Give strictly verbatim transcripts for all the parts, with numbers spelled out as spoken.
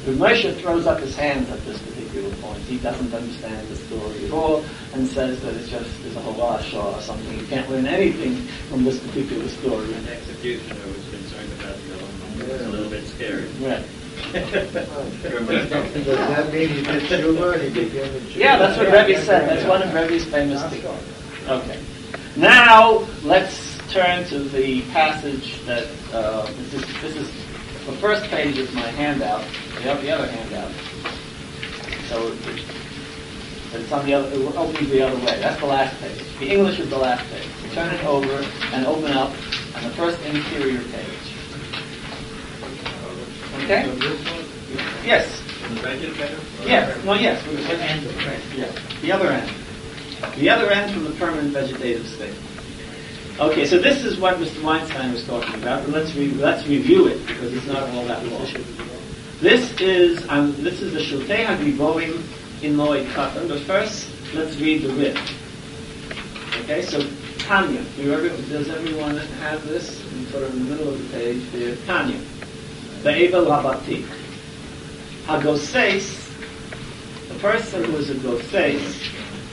But Moshe throws up his hands at this particular point. He doesn't understand the story at all and says that it's just there's a halash or something. You can't learn anything from this particular story. An executioner was concerned about the element. It was a little bit scary. Right. Does that mean he did tshuva? He became a Jew? Yeah, that's what Rebbe said. That's one of Rebbe's famous things. Okay. Now, let's turn to the passage that, uh, this is, this is, the first page is my handout, the other, the other handout. So, it, it's on the other, it opens the other way. That's the last page. The English is the last page. Turn it over and open up on the first interior page. Okay? Yes. Yes. No, yes. The end of the Yeah. The other end. The other end from the permanent vegetative state. Okay, so this is what Mister Weinstein was talking about. And let's re- let's review it because it's not all that long. This is um, this is the Shultei HaGiborim in Moed Katan. But first, let's read the rib. Okay, so Tanya. Do you ever, does everyone have this? In sort of in the middle of the page there. Tanya. Be'evel Rabati. Hagoseis, the person who is a Goseis,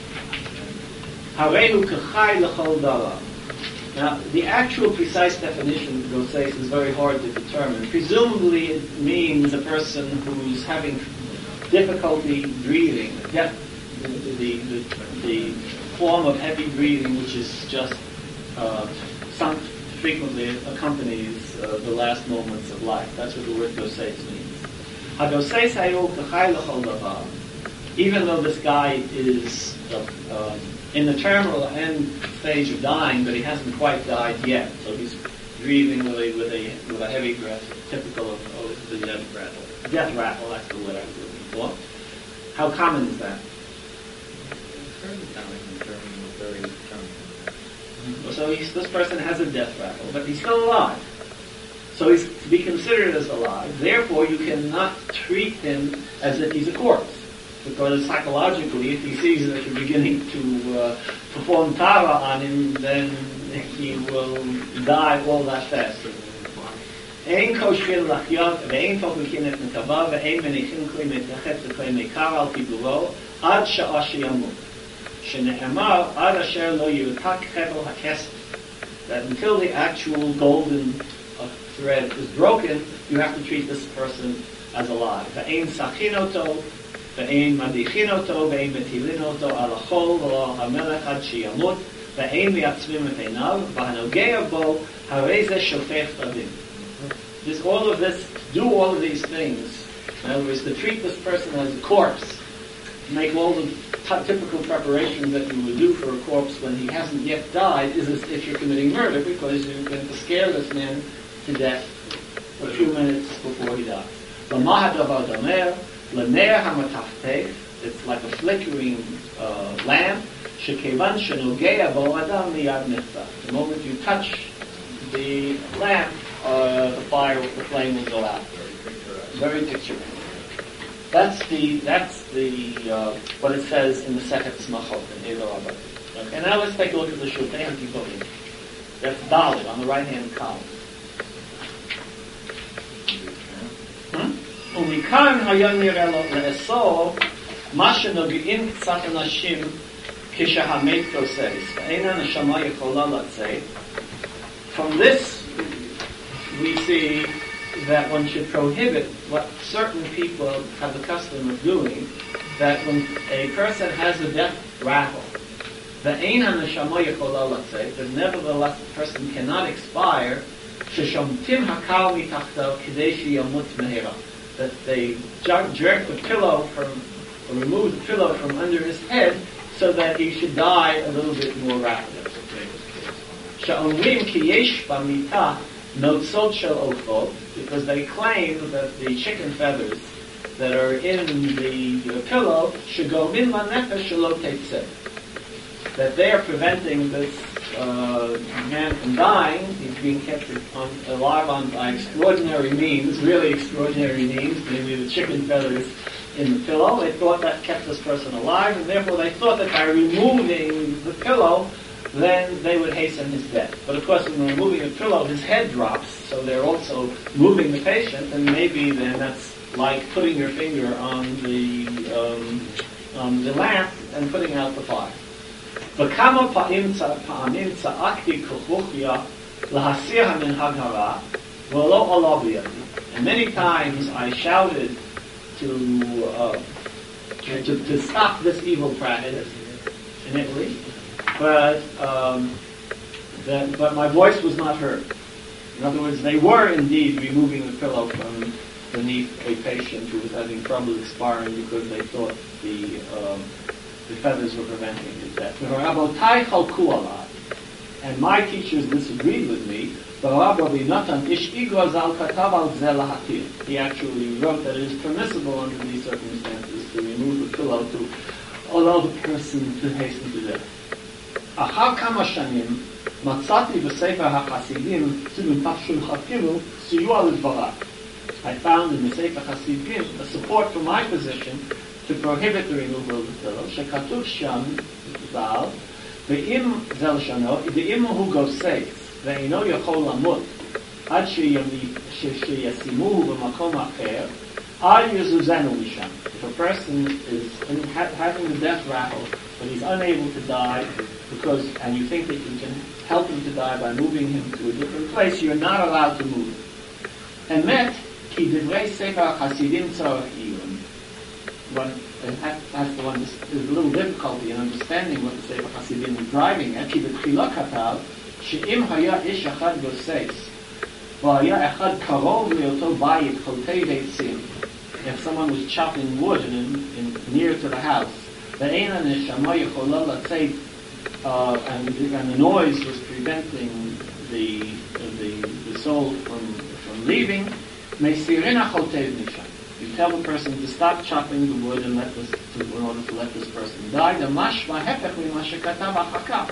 Harehu Kechai L'chol Dara. Now, the actual precise definition of Goseis is very hard to determine. Presumably it means a person who's having difficulty breathing, the, the, the, the form of heavy breathing which is just uh, some frequently accompanies uh, the last moments of life. That's what the word Goseis means. Hagoseis hayu k'chai l'chol davar. Even though this guy is uh, uh, in the terminal end stage of dying, but he hasn't quite died yet, so he's breathing with a with a, with a heavy breath, typical of, of the death rattle. Death rattle, that's the word I was looking for. How common is that? So he's, this person has a death rattle, but he's still alive. So he's to be considered as alive. Therefore, you cannot treat him as if he's a corpse. Because psychologically, if he sees that you're beginning to uh, perform tara on him, then he will die all that fast. Ein koshir lachyot, ve'ein fokukin et netava, ve'ein menichin kli metachet v'kli mekar al kiburo, ad sha'a sheyamut. Shene'emar, ad asher lo yutak chevel hakesef. That until the actual golden uh, thread is broken, you have to treat this person as alive. Ve'ein sachinoto, ve'ein madichinoto, ve'ein metilinoto, al achol, v'lo hamelech ad sheyamut, ve'ein miyatzvim et einav, v'hanogea bo, hareze shofech tabim. Just all of this, do all of these things. In other words, to treat this person as a corpse, make all the t- typical preparations that you would do for a corpse when he hasn't yet died, is as if you're committing murder, because you're going to scare this man to death a few minutes before he dies. It's like a flickering uh, lamp. The moment you touch the lamp, uh, the fire, the flame will go out. Very picturesque. That's the that's the uh, what it says in the second Smachot in Eber Rabba. Okay, now let's take a look at the Shultei HaGiborim. That's Dalit on the right hand column. Umikan hayon nirelo le'esor ma shenogein k'tzat anashim kishahamet koseis ve'eina neshama yechola latzeit. From this we see that one should prohibit what certain people have the custom of doing, that when a person has a death rattle, that nevertheless the person cannot expire, that they jerk the pillow from, or remove the pillow from under his head so that he should die a little bit more rapidly. Notzot shel ofot, because they claim that the chicken feathers that are in the uh, pillow should go min lanefesh shelo teitzeh. That they are preventing this uh, man from dying. He's being kept on, alive on by extraordinary means, really extraordinary means, maybe the chicken feathers in the pillow. They thought that kept this person alive, and therefore they thought that by removing the pillow, then they would hasten his death. But of course, when they're removing the pillow, his head drops, so they're also moving the patient, and maybe then that's like putting your finger on the um, on the lamp and putting out the fire. וכמה פעמים צעקתי ככרוכיה להסיר המנהג הרע ולא עלה בידי. And many times I shouted to, uh, to to stop this evil practice in Italy, but um, that, but my voice was not heard. In other words, they were indeed removing the pillow from beneath a patient who was having trouble expiring because they thought the um, the feathers were preventing his death. And my teachers disagreed with me. He actually wrote that it is permissible under these circumstances to remove the pillow to allow the person to hasten to death. אחר כמה שנים מצאתי בספר החסידים ציון תשכ"ג סיוע לדבריי. I found in the Sefer Hasidim a support for my position to prohibit the removal of the pillow. שכתוב שם ז"ל, ואם זה לשונו, ואם הוא גוסס ואינו יכול למות עד שישימוהו במקום אחר, אל יזוזנו משם. If a person is in, ha, having the death rattle, but he's unable to die, because, and you think that you can help him to die by moving him to a different place, you're not allowed to move him. Emet, ki divrei sefer hasidim tzarech iyun. One has to understand, there's a little difficulty in understanding what the sefer hasidim is driving at. Ki betchila katav, she'im haya ish echad gosses, v'haya echad karov le'oto bayit chotei veitzim. If someone was chopping wood in, in, near to the house, ואין הנשמה יכולה לצאת, uh, and, and the noise was preventing the the, the soul from from leaving. מסירין החוטב משם. You tell the person to stop chopping the wood and let this, to, in order to let this person die. דמשמע ההפך ממה שכתב אחר כך.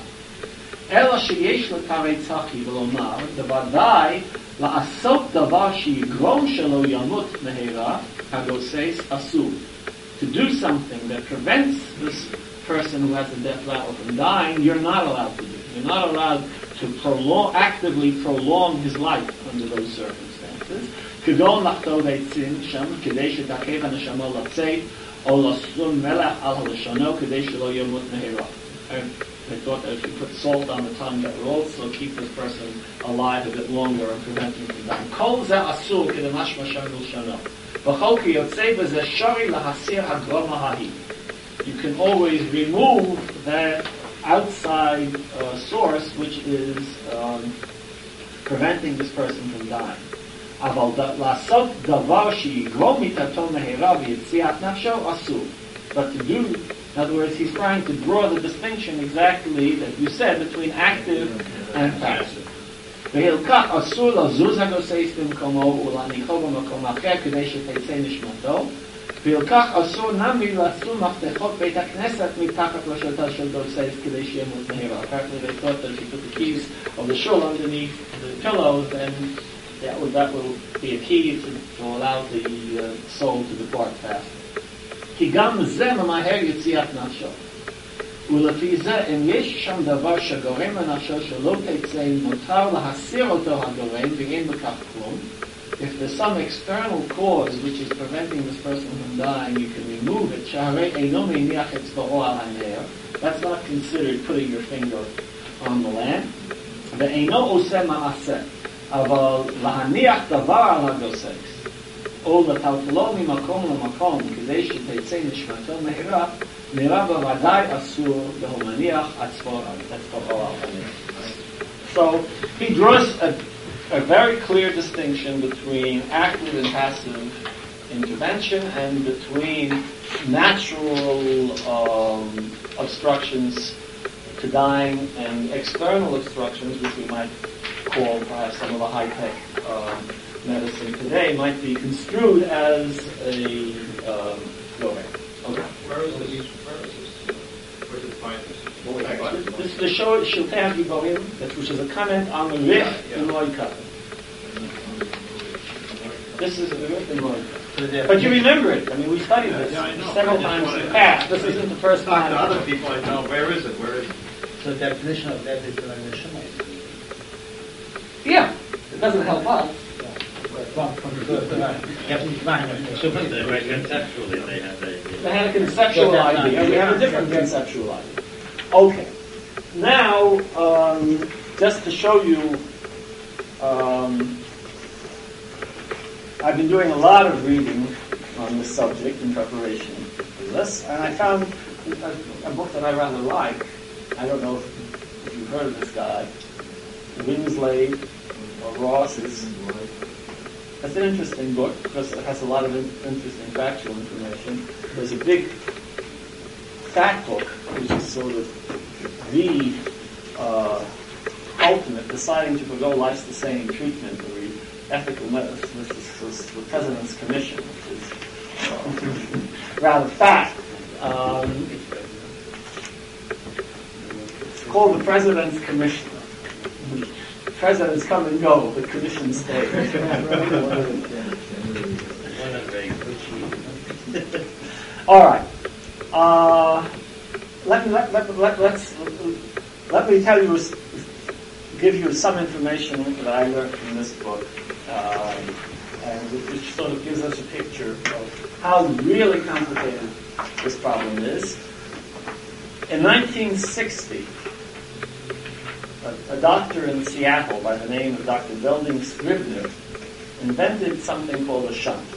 אלא שיש לתרצחי ולומר, בוודאי לעשות דבר שיגרום שלא ימות מהרה, הגוסס אסור. To do something that prevents this person who has a death rattle from dying, you're not allowed to do. You're not allowed to prolong, actively prolong his life under those circumstances. כגון לחטוב עצים שם, כדי שתעכב הנשמה לצאת, או לשום מלח על הלשונו, כדי שלא ימות מהרה. They thought that if you put salt on the tongue, that would also keep this person alive a bit longer and prevent him from dying. כל זה אסור כדמשמע שם בלשונו. בכל כי יוצא בזה שורי להסיר הגרום ההיא. You can always remove that outside uh, source which is um, preventing this person from dying. אבל לעשות דבר שיגרום מיתתו מהרה ויציאת נפשו אסור. But to do, in other words, he's trying to draw the distinction exactly that you said between active and passive. והלקח אסור לזוז הגוסס במקומו ולהניחו במקום אחר כדי שתצא נשמתו. והלקח אסור נמי לשים מפתחות בית הכנסת מתחת לשלטה של גוסס כדי שימות מהרה. Apparently they thought that if you put the keys of the shul underneath the pillows, then that will, that will be a key to, to allow the uh, soul to depart faster. כי גם זה ממהר יציאת נפשו. ולפי זה, אם יש שם דבר שגורם לנפשו שלא תצא, מותר להסיר אותו הגורם, ואין בכך כלום. If there's some external cause which is preventing this person from dying, you can remove it. שהרי אינו מניח אצבעו על הנר. That's not considered putting your finger on the lamp. ואינו עושה מעשה. אבל להניח דבר על הגוסס, או לטלטלו ממקום למקום כדי שתצא נשמתו מהרה, נראה בוודאי אסור להניח אצבעו על הנר. So he draws a, a very clear distinction between active and passive intervention and between natural um, obstructions to dying and external obstructions, which we might call perhaps some of the high-tech um, medicine today might be construed as a um, go ahead. Okay. Where is this? Where is this? Where did you find this? This, this is the show Shiltei HaGiborim, which is a comment on the Rif in Loika. This is a Rif in Loika. But you remember it. I mean, we studied this yeah, yeah, several times in the past. This isn't the first time. To other people I know. Where is it? Where is it? So the definition of that is the Neshama. Yeah, it doesn't help us. But Right, conceptually, they had the idea. They had a conceptual idea. We have a different conceptual idea. Okay. Now, um, just to show you, um, I've been doing a lot of reading on this subject in preparation for this, and I found a, a book that I rather like. I don't know if, if you've heard of this guy, Winsley or Ross. It's, it's an interesting book because it has a lot of in, interesting factual information. There's a big fact book, which is sort of the uh, ultimate, deciding to forgo life-sustaining treatment or the ethical medicine. This is, this is the President's Commission, which is uh, rather fat. Um, it's called the President's Commission. Presidents come and go, the commission stays. All right. Uh, let, let, let, let, let's, let me tell you, give you some information that I learned from this book, uh, and which sort of gives us a picture of how really complicated this problem is. In nineteen sixty, a, a doctor in Seattle by the name of Doctor Belding Scribner invented something called a shunt.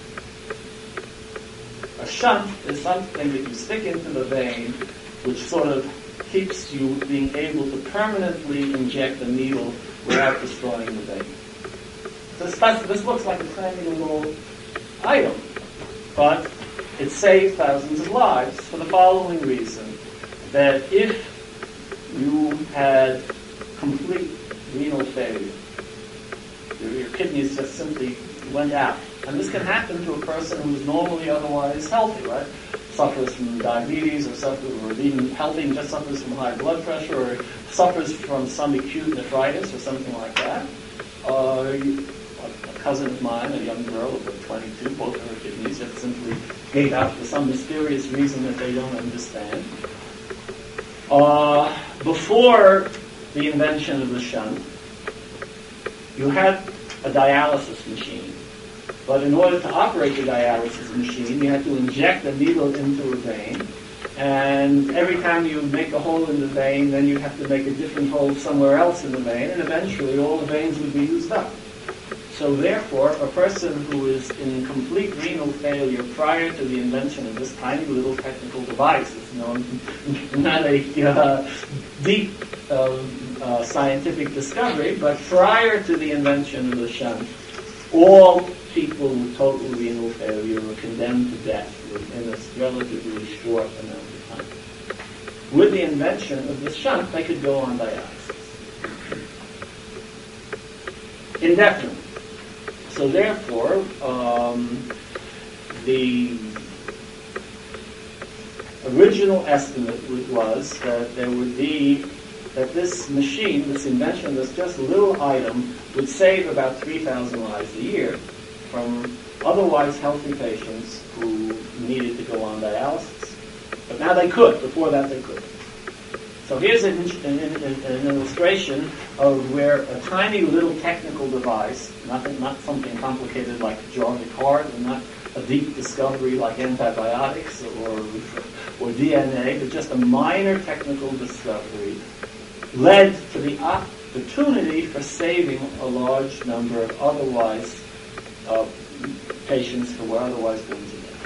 A shunt is something that you stick into the vein which sort of keeps you being able to permanently inject a needle without destroying the vein. So this, this looks like a tiny little item, but it saved thousands of lives for the following reason, that if you had complete renal failure, your, your kidneys just simply went out. And this can happen to a person who is normally otherwise healthy, right? Suffers from diabetes, or suffers, or even healthy and just suffers from high blood pressure, or suffers from some acute nephritis or something like that. Uh, you, a cousin of mine, a young girl of twenty-two, both of her kidneys just simply gave out for some mysterious reason that they don't understand. Uh, before the invention of the shunt, you had a dialysis machine. But in order to operate the dialysis machine, you had to inject a needle into a vein. And every time you make a hole in the vein, then you'd have to make a different hole somewhere else in the vein, and eventually all the veins would be used up. So therefore, a person who is in complete renal failure prior to the invention of this tiny little technical device, it's known, not a uh, deep uh, uh, scientific discovery, but prior to the invention of the shunt, all people with total renal failure were condemned to death in a relatively short amount of time. With the invention of the shunt, they could go on dialysis indefinitely. So therefore, um, the original estimate was that there would be, that this machine, this invention, this just little item, would save about three thousand lives a year from otherwise healthy patients who needed to go on dialysis. But now they could. Before that, they couldn't. So here's an, an, an, an illustration of where a tiny little technical device, nothing, not something complicated like drawing a card, and not a deep discovery like antibiotics or, or D N A, but just a minor technical discovery, led to the opportunity for saving a large number of otherwise uh, patients who were otherwise going to die.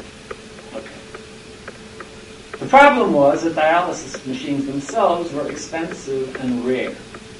Okay. The problem was that dialysis machines themselves were expensive and rare.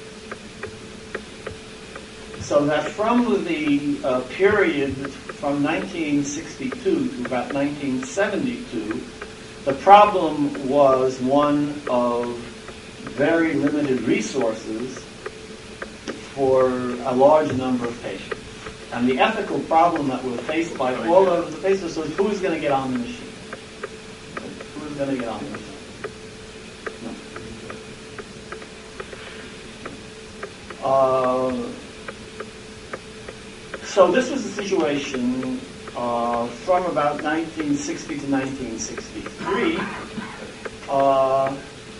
So that from the uh, period from nineteen sixty-two to about nineteen seventy-two, the problem was one of very limited resources for a large number of patients. And the ethical problem that was faced by all of the patients was who's going to get on the machine? Who's going to get on the machine? No. Uh, so this was the situation uh, from about nineteen sixty to nineteen sixty-three. Uh,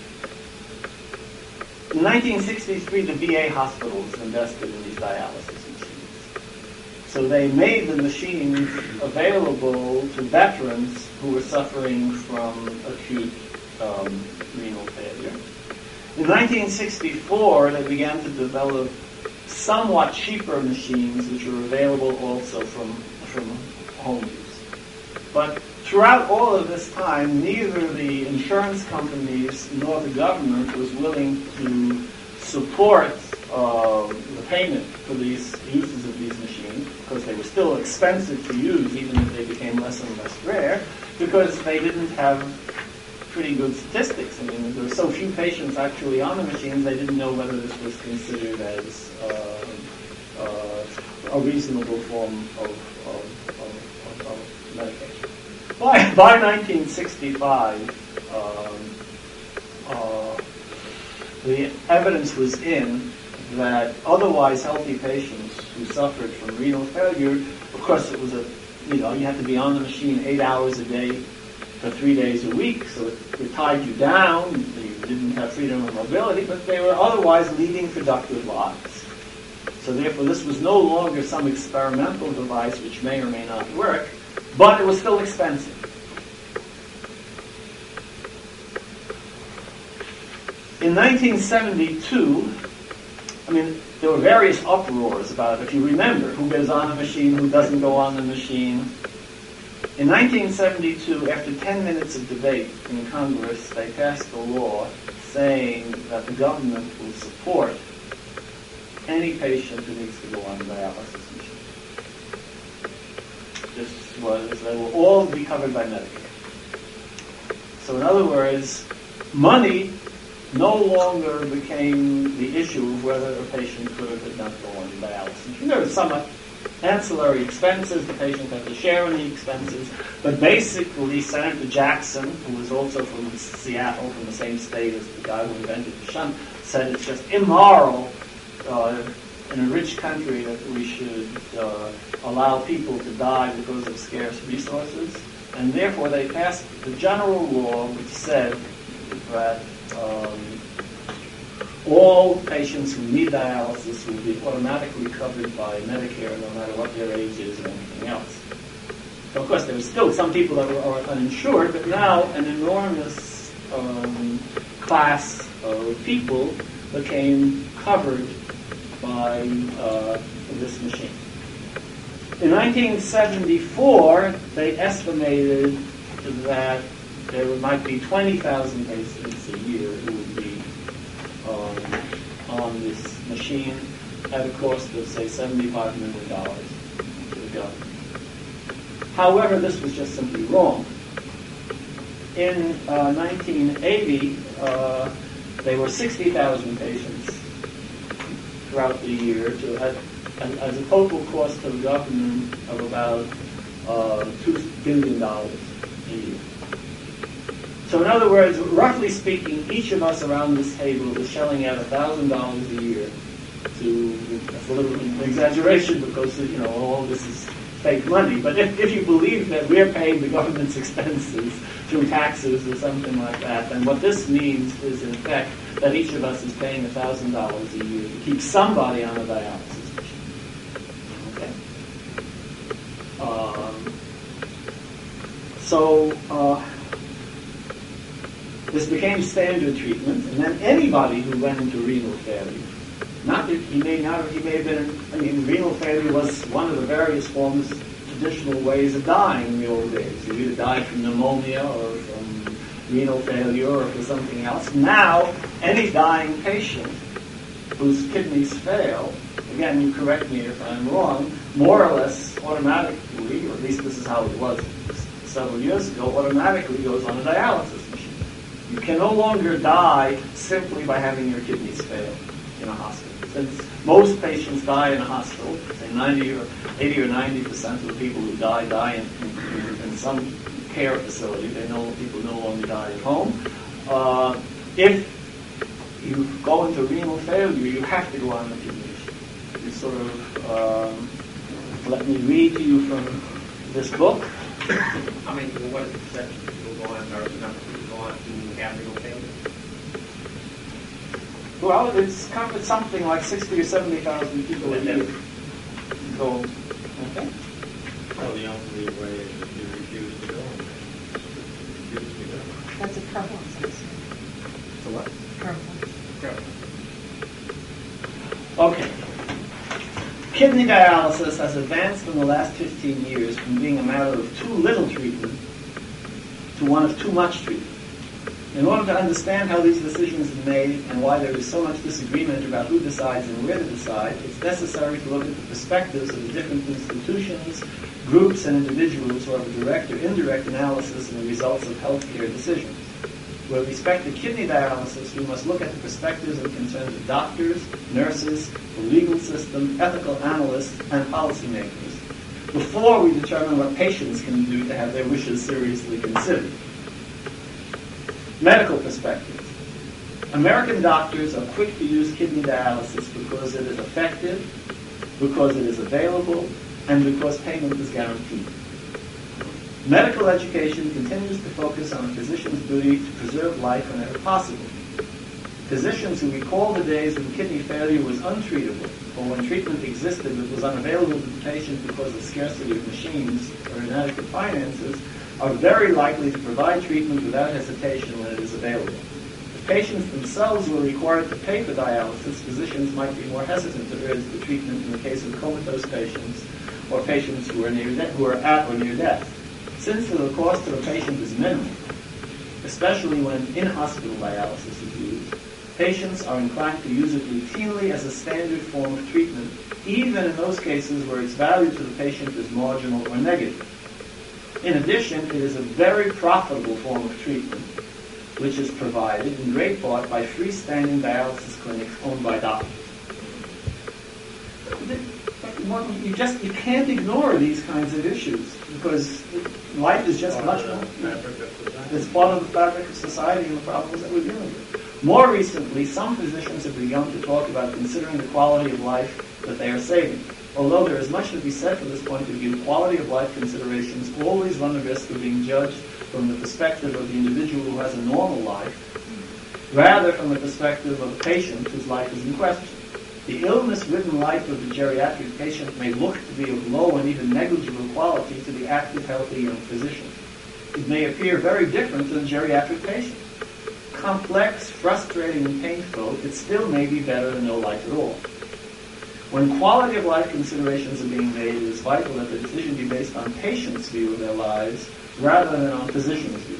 In nineteen sixty-three, the V A hospitals invested in these dialysis machines. So they made the machines available to veterans who were suffering from acute um, renal failure. In nineteen sixty-four, they began to develop somewhat cheaper machines, which were available also from, from home use. But throughout all of this time, neither the insurance companies nor the government was willing to support uh, the payment for these uses of these machines, because they were still expensive to use, even if they became less and less rare, because they didn't have pretty good statistics. I mean, there were so few patients actually on the machines, they didn't know whether this was considered as uh, uh, a reasonable form of, of, of, of, of medication. By, by nineteen sixty-five, um, uh, the evidence was in that otherwise healthy patients who suffered from renal failure, of course it was a, you know, you had to be on the machine eight hours a day for three days a week, so it, it tied you down, you didn't have freedom of mobility, but they were otherwise leading productive lives. So therefore this was no longer some experimental device which may or may not work, but it was still expensive. In nineteen seventy-two, I mean, there were various uproars about, if you remember, who goes on the machine, who doesn't go on the machine. In nineteen seventy-two, after ten minutes of debate in Congress, they passed a law saying that the government will support any patient who needs to go on a dialysis machine. This was, they will all be covered by Medicare. So in other words, money no longer became the issue of whether a patient could or could not go on dialysis. There were some ancillary expenses, the patient had to share in the expenses, but basically Senator Jackson, who was also from Seattle, from the same state as the guy who invented the shunt, said it's just immoral uh, in a rich country that we should uh, allow people to die because of scarce resources, and therefore they passed the general law which said that Um, all patients who need dialysis will be automatically covered by Medicare no matter what their age is or anything else. So of course there were still some people that were uninsured, but now an enormous um, class of people became covered by uh, this machine. In nineteen seventy-four, they estimated that there might be twenty thousand patients a year who would be um, on this machine at a cost of, say, seventy-five million dollars to the government. However, this was just simply wrong. In uh, nineteen eighty, uh, there were sixty thousand patients throughout the year to, as, as a total cost to the government of about uh, two billion dollars a year. So in other words, roughly speaking, each of us around this table is shelling out one thousand dollars a year to, that's a little bit of an exaggeration because, you know, all this is fake money. But if, if you believe that we're paying the government's expenses through taxes or something like that, then what this means is, in effect, that each of us is paying one thousand dollars a year to keep somebody on a dialysis machine. Okay? Um, so, uh, this became standard treatment, and then anybody who went into renal failure, not that he may not, he may have been, I mean, renal failure was one of the various forms, traditional ways of dying in the old days. You either died from pneumonia or from renal failure or from something else. Now, any dying patient whose kidneys fail, again, you correct me if I'm wrong, more or less automatically, or at least this is how it was several years ago, automatically goes on a dialysis machine. You can no longer die simply by having your kidneys fail in a hospital. Since most patients die in a hospital, say ninety or eighty or ninety percent of the people who die die in, in, in some care facility. They know people no longer die at home. Uh, if you go into renal failure, you have to go on the kidney machine. You sort of um, let me read to you from this book. I mean, what is the percentage of people go on, or the number of people go on to have renal failure? Well, it's, it's something like sixty or seventy thousand people a year. So, Okay? Well, the only way is if you refuse to go. Refuse to go. That's a prevalence, I assume. So what? Prevalence. Okay. Kidney dialysis has advanced in the last fifteen years from being a matter of too little treatment to one of too much treatment. In order to understand how these decisions are made and why there is so much disagreement about who decides and where to decide, it's necessary to look at the perspectives of the different institutions, groups, and individuals who have a direct or indirect analysis in the results of healthcare decisions. With respect to kidney dialysis, we must look at the perspectives and concerns of doctors, nurses, the legal system, ethical analysts, and policymakers before we determine what patients can do to have their wishes seriously considered. Medical perspectives. American doctors are quick to use kidney dialysis because it is effective, because it is available, and because payment is guaranteed. Medical education continues to focus on a physician's duty to preserve life whenever possible. Physicians who recall the days when kidney failure was untreatable, or when treatment existed but was unavailable to the patient because of scarcity of machines or inadequate finances, are very likely to provide treatment without hesitation when it is available. If patients themselves were required to pay for dialysis, physicians might be more hesitant to urge the treatment in the case of comatose patients or patients who are, near de- who are at or near death. Since the cost to the patient is minimal, especially when in-hospital dialysis is used, patients are inclined to use it routinely as a standard form of treatment, even in those cases where its value to the patient is marginal or negative. In addition, it is a very profitable form of treatment, which is provided in great part by freestanding dialysis clinics owned by doctors. You just you can't ignore these kinds of issues because life is just much more. It's part of the fabric of society and the problems that we're dealing with. More recently, some physicians have begun to talk about considering the quality of life that they are saving. Although there is much to be said from this point of view, quality of life considerations always run the risk of being judged from the perspective of the individual who has a normal life, rather from the perspective of the patient whose life is in question. The illness-ridden life of the geriatric patient may look to be of low and even negligible quality to the active, healthy young physician. It may appear very different to the geriatric patient. Complex, frustrating, and painful, it still may be better than no life at all. When quality of life considerations are being made, it is vital that the decision be based on patients' view of their lives rather than on physicians' view.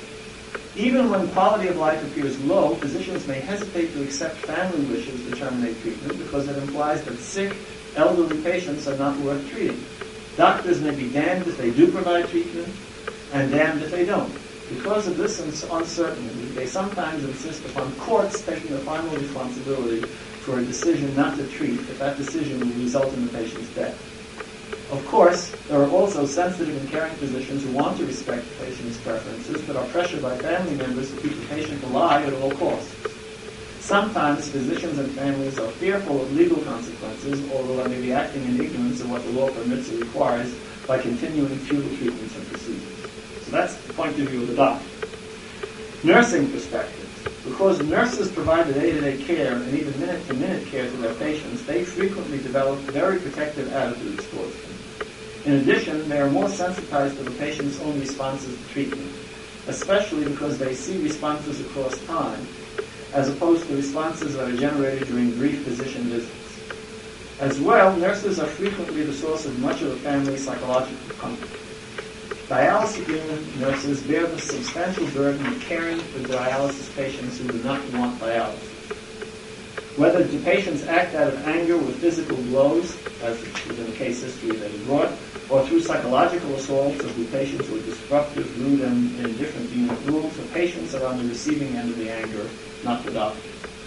Even when quality of life appears low, physicians may hesitate to accept family wishes to terminate treatment because it implies that sick, elderly patients are not worth treating. Doctors may be damned if they do provide treatment and damned if they don't. Because of this uncertainty, they sometimes insist upon courts taking the final responsibility for a decision not to treat if that decision will result in the patient's death. Of course, there are also sensitive and caring physicians who want to respect the patient's preferences but are pressured by family members to keep the patient alive at all costs. Sometimes physicians and families are fearful of legal consequences, although they may be acting in ignorance of what the law permits or requires by continuing futile treatments and procedures. So that's the point of view of the doctor. Nursing perspective. Because nurses provide the day-to-day care and even minute-to-minute care to their patients, they frequently develop very protective attitudes towards them. In addition, they are more sensitized to the patient's own responses to treatment, especially because they see responses across time, as opposed to responses that are generated during brief physician visits. As well, nurses are frequently the source of much of the family's psychological comfort. Dialysis unit nurses bear the substantial burden of caring for dialysis patients who do not want dialysis. Whether the patients act out of anger with physical blows, as is in the case history that is brought, or through psychological assaults of the patients who are disruptive, rude, and indifferent unit rules, the patients are on the receiving end of the anger, not the doctor.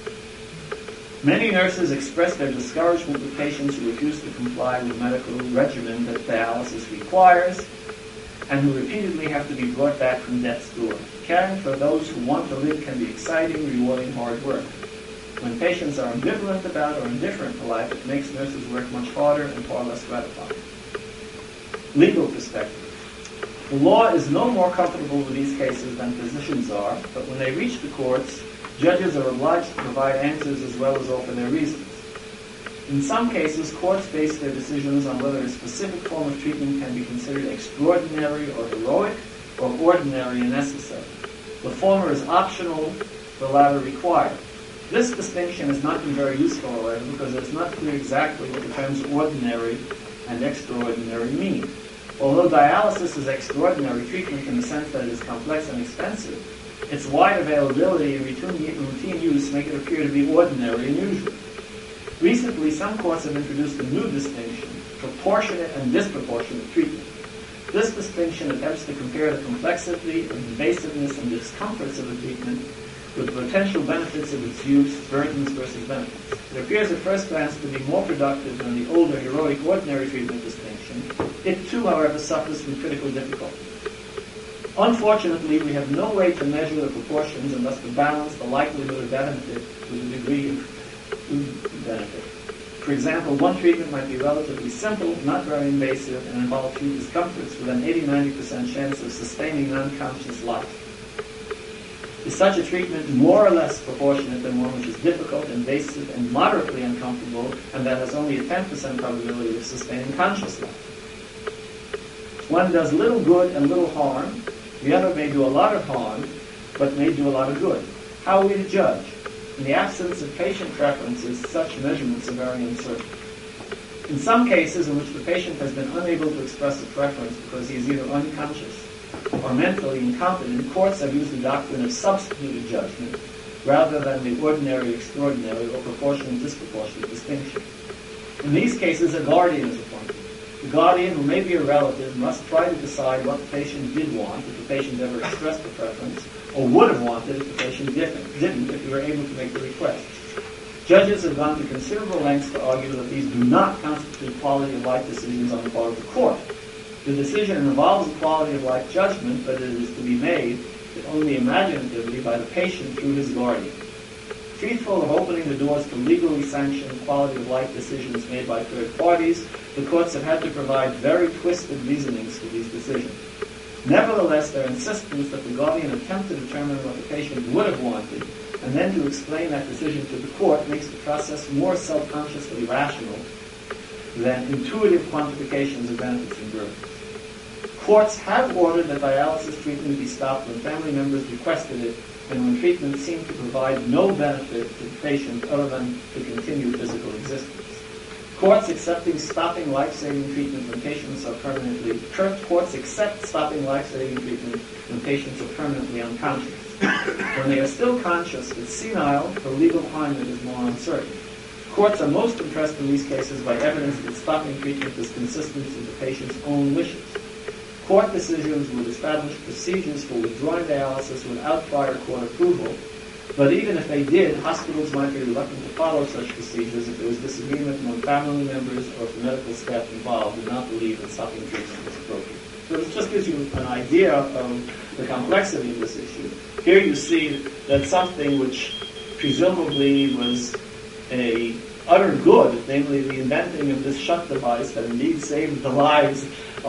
Many nurses express their discouragement with patients who refuse to comply with medical regimen that dialysis requires, and who repeatedly have to be brought back from death's door. Caring for those who want to live can be exciting, rewarding, hard work. When patients are ambivalent about or indifferent to life, it makes nurses work much harder and far less gratifying. Legal perspective. The law is no more comfortable with these cases than physicians are, but when they reach the courts, judges are obliged to provide answers as well as offer their reasons. In some cases, courts base their decisions on whether a specific form of treatment can be considered extraordinary or heroic, or ordinary and necessary. The former is optional, the latter required. This distinction has not been very useful, however, because it's not clear exactly what the terms ordinary and extraordinary mean. Although dialysis is extraordinary treatment in the sense that it is complex and expensive, its wide availability and routine, routine use make it appear to be ordinary and usual. Recently, some courts have introduced a new distinction, proportionate and disproportionate treatment. This distinction attempts to compare the complexity, invasiveness, and discomforts of the treatment with the potential benefits of its use, burdens versus benefits. It appears at first glance to be more productive than the older heroic ordinary treatment distinction. It too, however, suffers from critical difficulty. Unfortunately, we have no way to measure the proportions and thus to balance the likelihood of benefit with the degree of benefit. For example, one treatment might be relatively simple, not very invasive, and involve few discomforts with an eighty to ninety percent chance of sustaining unconscious life. Is such a treatment more or less proportionate than one which is difficult, invasive, and moderately uncomfortable, and that has only a ten percent probability of sustaining conscious life? One does little good and little harm. The other may do a lot of harm, but may do a lot of good. How are we to judge? In the absence of patient preferences, such measurements are very uncertain. In some cases in which the patient has been unable to express a preference because he is either unconscious or mentally incompetent, courts have used the doctrine of substituted judgment rather than the ordinary, extraordinary, or proportionate, disproportionate distinction. In these cases, a guardian is appointed. The guardian, who may be a relative, must try to decide what the patient did want, if the patient ever expressed a preference, or would have wanted if the patient didn't, didn't if he were able to make the request. Judges have gone to considerable lengths to argue that these do not constitute quality of life decisions on the part of the court. The decision involves a quality of life judgment, but it is to be made, if only imaginatively, by the patient through his guardian. Fearful of opening the doors to legally sanctioned quality of life decisions made by third parties, the courts have had to provide very twisted reasonings for these decisions. Nevertheless, their insistence that the guardian attempt to determine what the patient would have wanted, and then to explain that decision to the court, makes the process more self-consciously rational than intuitive quantifications of benefits and burdens. Courts have ordered that dialysis treatment be stopped when family members requested it and when treatment seemed to provide no benefit to the patient other than to continue physical existence. Courts accepting stopping life-saving treatment when patients are permanently courts accept stopping life-saving treatment when patients are permanently unconscious. When they are still conscious but senile, the legal climate is more uncertain. Courts are most impressed in these cases by evidence that stopping treatment is consistent with the patient's own wishes. Court decisions would establish procedures for withdrawing dialysis without prior court approval, but even if they did, hospitals might be reluctant to follow such procedures if there was disagreement among family members or if the medical staff involved did not believe that stopping treatment was appropriate. So this just gives you an idea of the complexity of this issue. Here you see that something which presumably was a utter good, namely the inventing of this shunt device that indeed saved the lives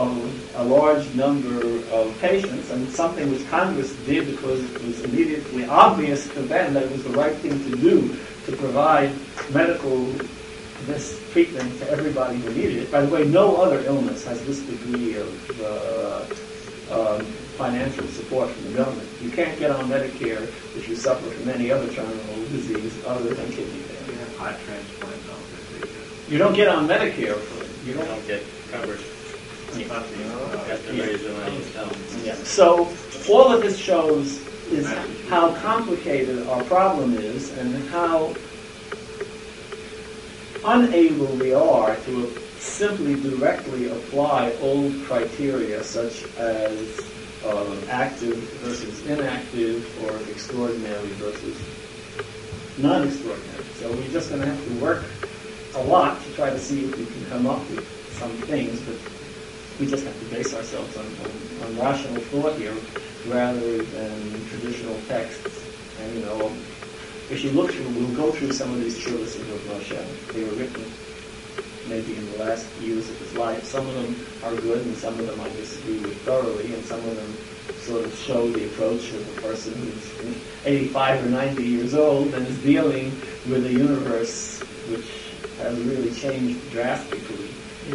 of a large number of patients, and something which Congress did because it was immediately obvious to them that it was the right thing to do to provide medical this treatment to everybody who needed it. By the way, no other illness has this degree of uh, um, financial support from the government. You can't get on Medicare if you suffer from any other terminal disease other than kidney failure. You have heart transplant, though. You don't get on Medicare for it. You You don't. don't get coverage. Yeah. Yeah. Yeah. So all that this shows is how complicated our problem is and how unable we are to simply directly apply old criteria such as uh, active versus inactive or extraordinary versus non-extraordinary. So we're just going to have to work a lot to try to see if we can come up with some things, but we just have to base ourselves on, on, on rational thought here rather than traditional texts. And, you know, if you look through, we'll go through some of these treatises of Moshe. They were written maybe in the last years of his life. Some of them are good and some of them I disagree with thoroughly, and some of them sort of show the approach of a person who's eighty-five or ninety years old and is dealing with a universe which has really changed drastically.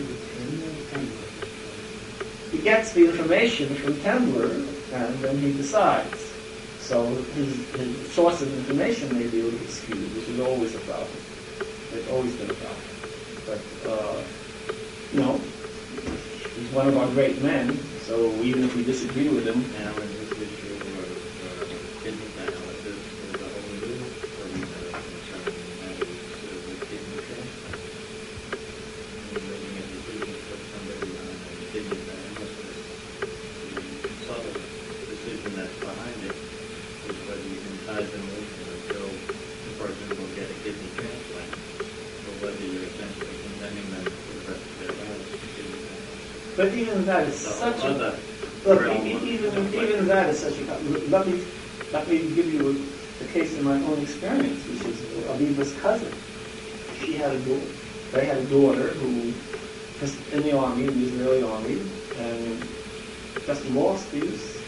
He gets the information from Tendler, and then he decides. So his, his source of information may be a little skewed, which is always a problem. It's always been a problem. But, uh, you know, he's one of our great men, so even if we disagree with him, Now, in this issue of uh, kidney dialysis, is a whole new arena concerning that is uh, the kidney transplant. And making a decision to put somebody on a kidney dialysis, the subtle decision that's behind it is whether you can tie them with until the person will get a kidney transplant, or whether you're essentially condemning them for the rest of their lives to kidney dialysis. but even that is So, such a... other Look, realm e- of e- even conflict. even that is such a. Let me let me give you a, a case in my own experience, which is Aviva's cousin. She had a daughter. They had a daughter who was in the army, in the Israeli army, and just lost use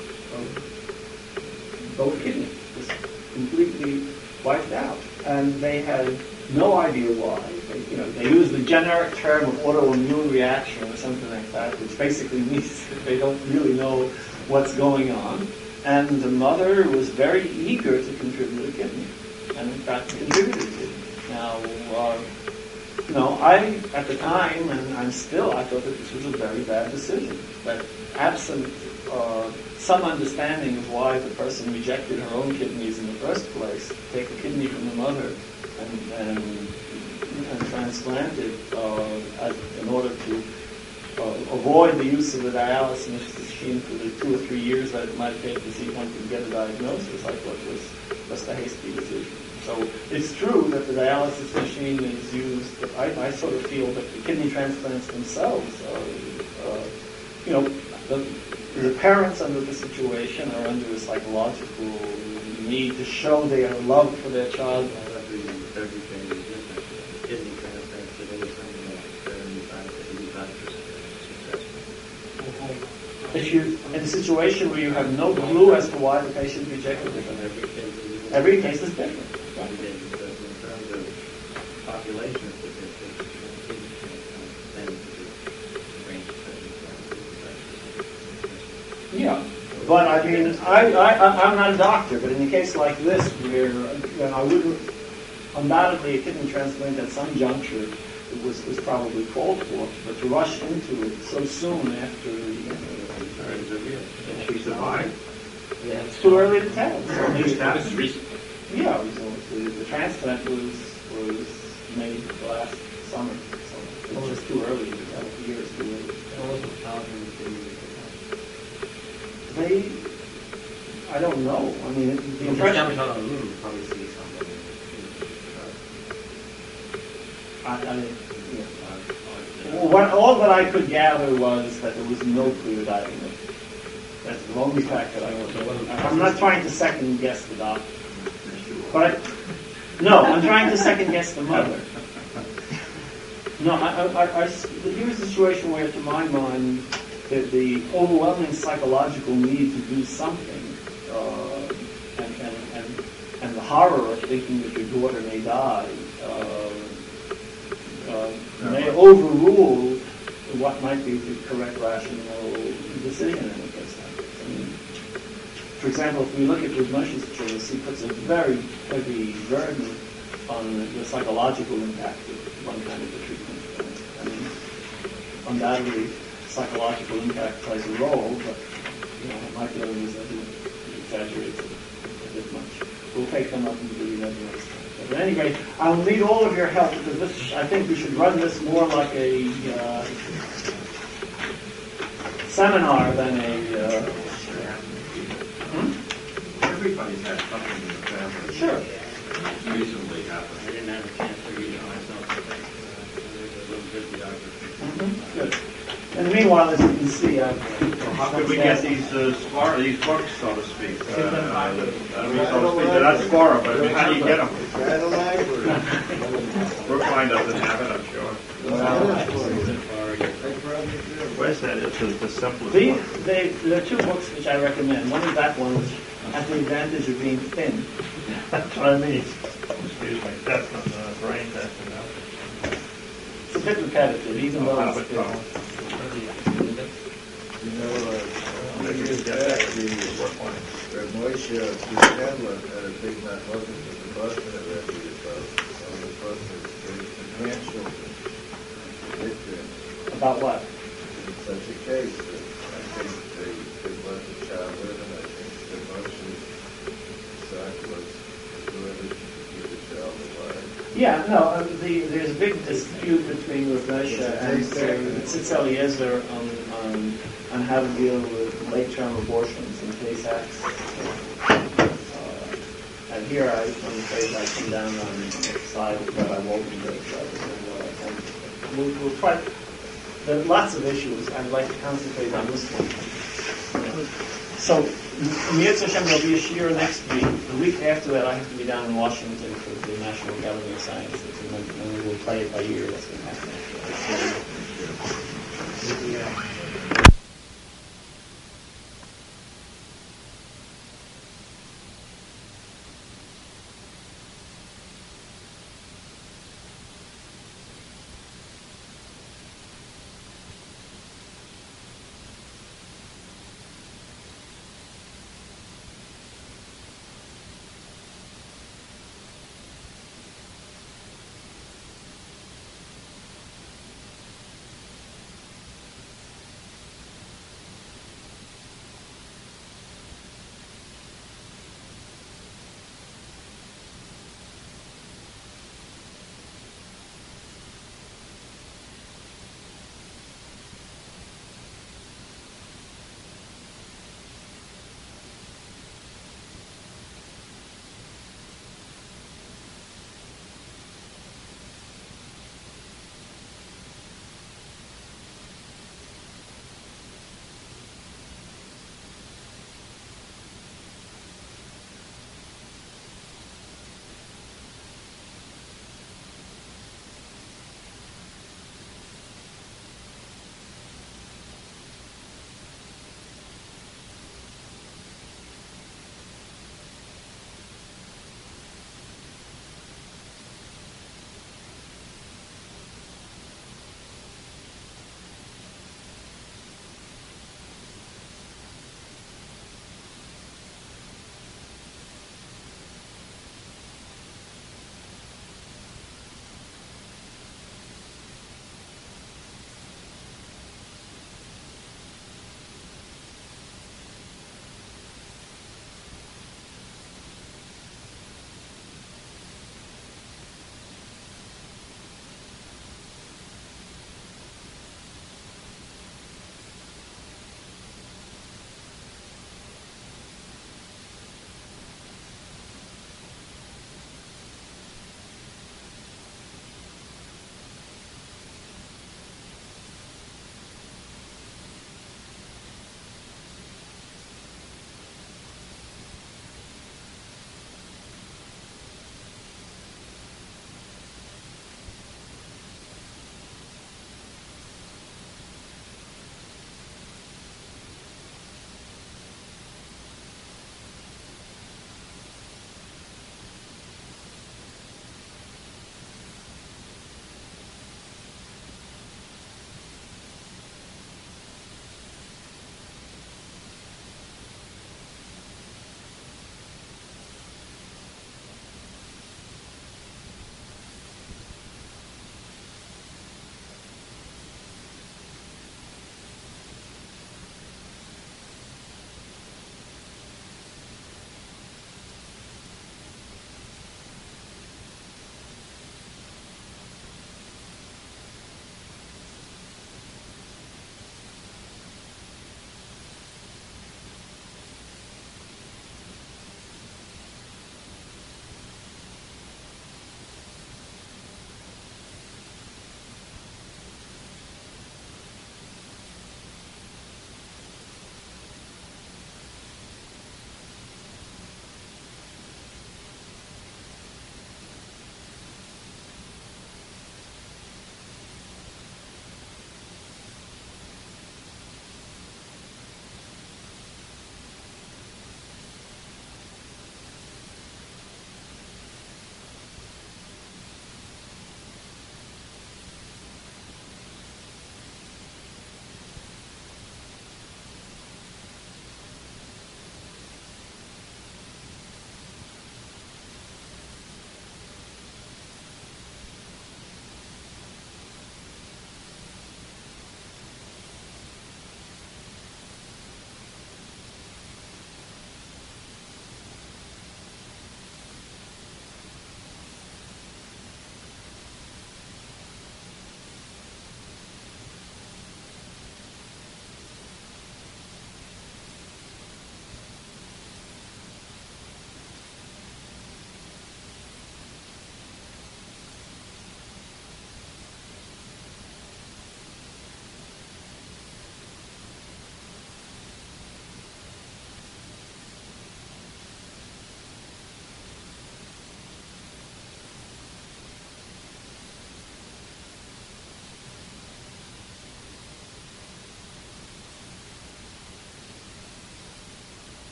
of both kidneys, just completely wiped out, and they had no idea why. They, you know, they use the generic term of autoimmune reaction or something like that, which basically means that they don't really know what's going on. And the mother was very eager to contribute a kidney, and in fact contributed a kidney. Now, uh, you know, I, at the time, and I'm still, I thought that this was a very bad decision. But absent uh, some understanding of why the person rejected her own kidneys in the first place, take a kidney from the mother and, and, and transplant it uh, as, in order to uh, avoid the use of the dialysis machine for the two or three years that it might take to see if one could get a diagnosis, I thought was just a hasty decision. So it's true that the dialysis machine is used, but I, I sort of feel that the kidney transplants themselves are, uh, you know, the, the parents under the situation are under a psychological need to show their love for their child. Every, everything is different. Kidney transplant today is something like seventy-five to eighty-five percent successful. If you in a situation where you have no clue as to why the patient rejected it, And every case is every case is different. Every case is different. In terms of population statistics, kidney transplant tends to range seventy-five to Yeah, but I mean, I, I, I'm not a doctor, but in a case like this, where you know, I wouldn't, undoubtedly a kidney transplant at some juncture was, was probably called for, but to rush into it so soon after, you know, She survived. yeah, it's too early to tell. So At least maybe- that was recent. Yeah, it was, the, the transplant was was made last summer, so it was just too early to tell. A year is too early. They, I don't know. I mean, it- the impression. Probably see something. I, I, yeah. Well, what, all that I could gather was that there was no clear diagnosis. That's the only fact that I know. I'm not trying to second guess the doctor, but I, no, I'm trying to second guess the mother. No, I, I, I, I, here's a situation where, to my mind, the, the overwhelming psychological need to do something, uh, and, and, and, and the horror of thinking that your daughter may die, uh, uh, may overrule what might be the correct rational decision in a case like this. I mean, for example, if we look at Moshe's choice, he puts a very heavy burden on the psychological impact of one kind of a treatment. I mean, undoubtedly, psychological impact plays a role, but you know, my feeling is that he exaggerates it a bit much. We'll take them up and do that next time. But at any rate, I'll need all of your help because this, I think we should run this more like a uh, seminar than a. Uh, hmm? Everybody's had something in the family. Sure. Recently happened. I didn't have a chance to read it myself. I think uh, there's a little bibliography. Mm-hmm. Good. And meanwhile, as you can see, I've. Well, how could we get these uh, spar, these books, so to speak? Uh, I mean, so to speak, they're not Sparrow, but I mean, how do you get them? Brookline doesn't have it, I'm sure. Where's that? It's the, the simplest The, one. they, there are two books which I recommend. One is that one, which has the advantage of being thin. That's what I mean. Excuse me, that's not the brain test, you know. bit repetitive, even though Ah, it's but, been, uh, You know, uh, Maybe years get back, back the, uh, Moshe Scanlon had a big night looking for the bus and it had to be about, on the bus, the grandchildren, victims, about what? in such a case, that I think they, they let the child live, and I think that Moshe's son was whoever keep the child alive. Yeah, no, uh, the, there's a big dispute between Rav Moshe and Tzitz Eliezer on, on, on how to deal with late-term abortions in Tay-Sachs. Uh, and here I, I'm afraid I come down on the side that I won't be very and we'll, we'll try, there are lots of issues. I'd like to concentrate on this one. So, Mitzvah Hashem, there'll be a shiur next week. The week after that, I have to be down in Washington for the National Academy of Sciences, and then, and then we'll play it by ear what's going to happen. Yeah.